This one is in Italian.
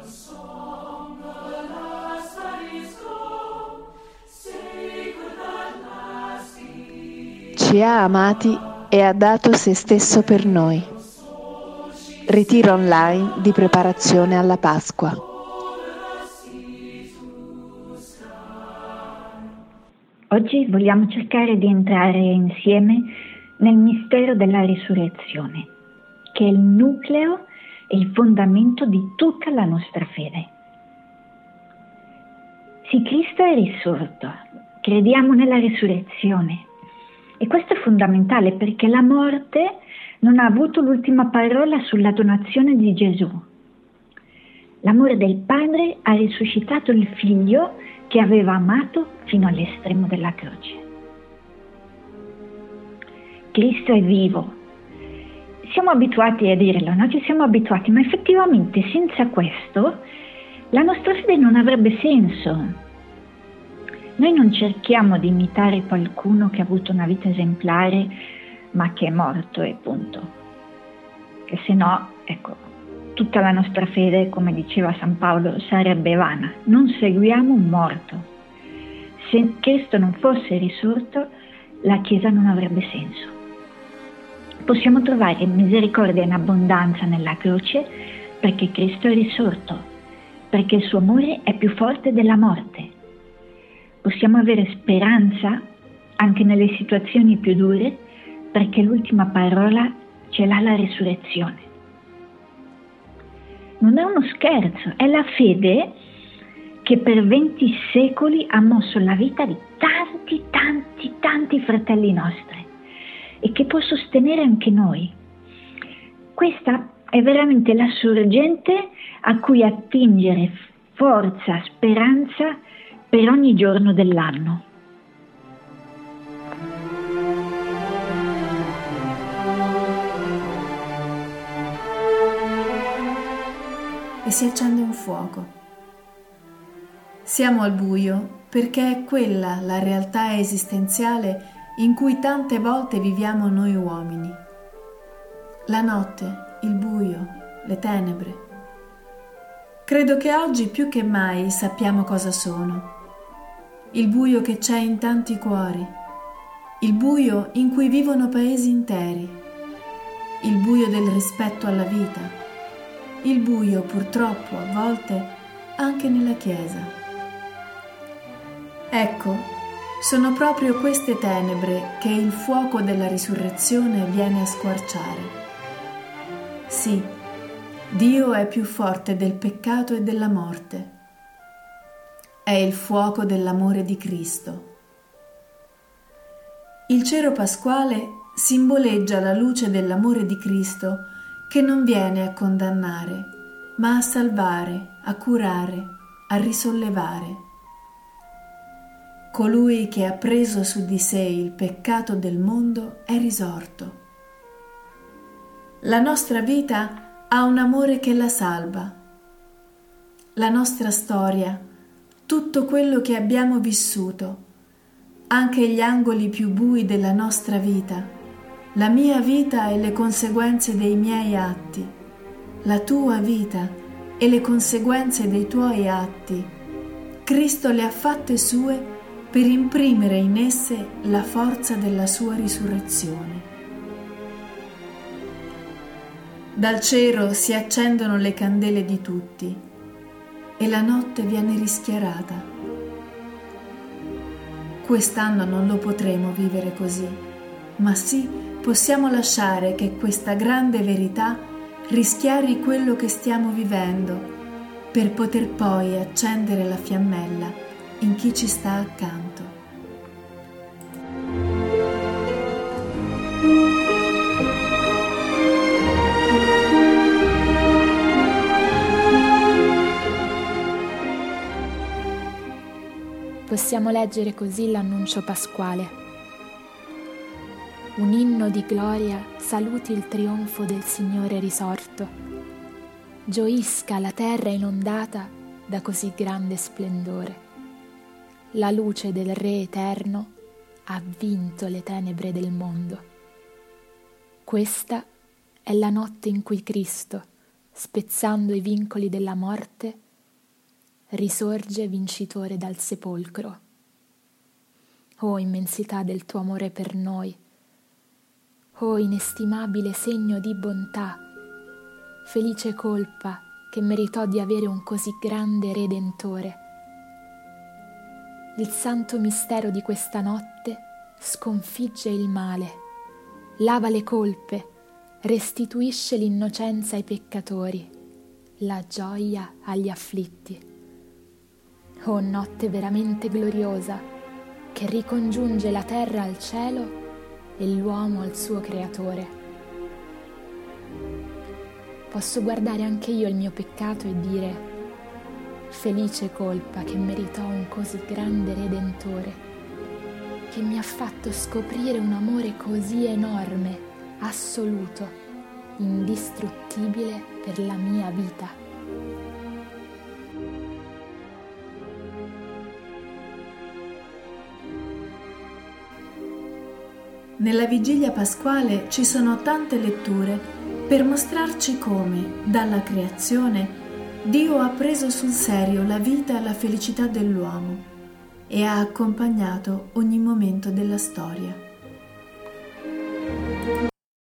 Ci ha amati e ha dato se stesso per noi. Ritiro online di preparazione alla Pasqua. Oggi vogliamo cercare di entrare insieme nel mistero della risurrezione, che è il nucleo e il fondamento di tutta la nostra fede. Sì, Cristo è risorto, crediamo nella risurrezione. E questo è fondamentale perché la morte non ha avuto l'ultima parola sulla donazione di Gesù. L'amore del Padre ha risuscitato il Figlio che aveva amato fino all'estremo della croce. Cristo è vivo. Siamo abituati a dirlo, no? Ci siamo abituati, ma effettivamente senza questo la nostra fede non avrebbe senso. Noi non cerchiamo di imitare qualcuno che ha avuto una vita esemplare ma che è morto e punto. Che se no, ecco, tutta la nostra fede, come diceva San Paolo, sarebbe vana. Non seguiamo un morto. Se Cristo non fosse risorto, la Chiesa non avrebbe senso. Possiamo trovare misericordia in abbondanza nella croce perché Cristo è risorto, perché il suo amore è più forte della morte. Possiamo avere speranza anche nelle situazioni più dure perché l'ultima parola ce l'ha la risurrezione. Non è uno scherzo, è la fede che per 20 secoli ha mosso la vita di tanti fratelli nostri e che può sostenere anche noi. Questa è veramente la sorgente a cui attingere forza, speranza per ogni giorno dell'anno. E si accende un fuoco. Siamo al buio perché è quella la realtà esistenziale in cui tante volte viviamo noi uomini. La notte, il buio, le tenebre. Credo che oggi più che mai sappiamo cosa sono. Il buio che c'è in tanti cuori, il buio in cui vivono paesi interi, il buio del rispetto alla vita, il buio purtroppo a volte anche nella Chiesa. Ecco, sono proprio queste tenebre che il fuoco della risurrezione viene a squarciare. Sì, Dio è più forte del peccato e della morte. È il fuoco dell'amore di Cristo. Il cero pasquale simboleggia la luce dell'amore di Cristo che non viene a condannare, ma a salvare, a curare, a risollevare. Colui che ha preso su di sé il peccato del mondo è risorto. La nostra vita ha un amore che la salva. La nostra storia, tutto quello che abbiamo vissuto, anche gli angoli più bui della nostra vita, la mia vita e le conseguenze dei miei atti, la tua vita e le conseguenze dei tuoi atti, Cristo le ha fatte sue per imprimere in esse la forza della sua risurrezione. Dal cielo si accendono le candele di tutti e la notte viene rischiarata. Quest'anno non lo potremo vivere così, ma sì possiamo lasciare che questa grande verità rischiari quello che stiamo vivendo per poter poi accendere la fiammella in chi ci sta accanto. Possiamo leggere così l'annuncio pasquale. Un inno di gloria saluti il trionfo del Signore risorto. Gioisca la terra inondata da così grande splendore. La luce del Re eterno ha vinto le tenebre del mondo. Questa è la notte in cui Cristo, spezzando i vincoli della morte, risorge vincitore dal sepolcro. O immensità del tuo amore per noi, o inestimabile segno di bontà, felice colpa che meritò di avere un così grande Redentore. Il santo mistero di questa notte sconfigge il male, lava le colpe, restituisce l'innocenza ai peccatori, la gioia agli afflitti. O notte veramente gloriosa, che ricongiunge la terra al cielo e l'uomo al suo creatore. Posso guardare anche io il mio peccato e dire: felice colpa che meritò un così grande Redentore, che mi ha fatto scoprire un amore così enorme, assoluto, indistruttibile per la mia vita. Nella vigilia pasquale ci sono tante letture per mostrarci come, dalla creazione, Dio ha preso sul serio la vita e la felicità dell'uomo e ha accompagnato ogni momento della storia.